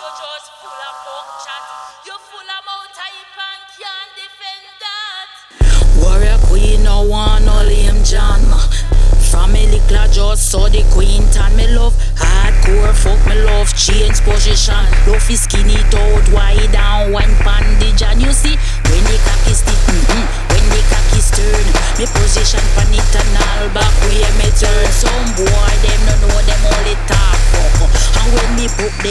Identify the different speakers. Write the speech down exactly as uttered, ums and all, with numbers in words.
Speaker 1: you just full of fuck chat. You full of mouth hype and can't defend that. Warrior queen, no one, no lame John. Family clad just saw the queen tan. Me love hardcore, fuck me love change position. Love is skinny out wide and one pan the John. You see when the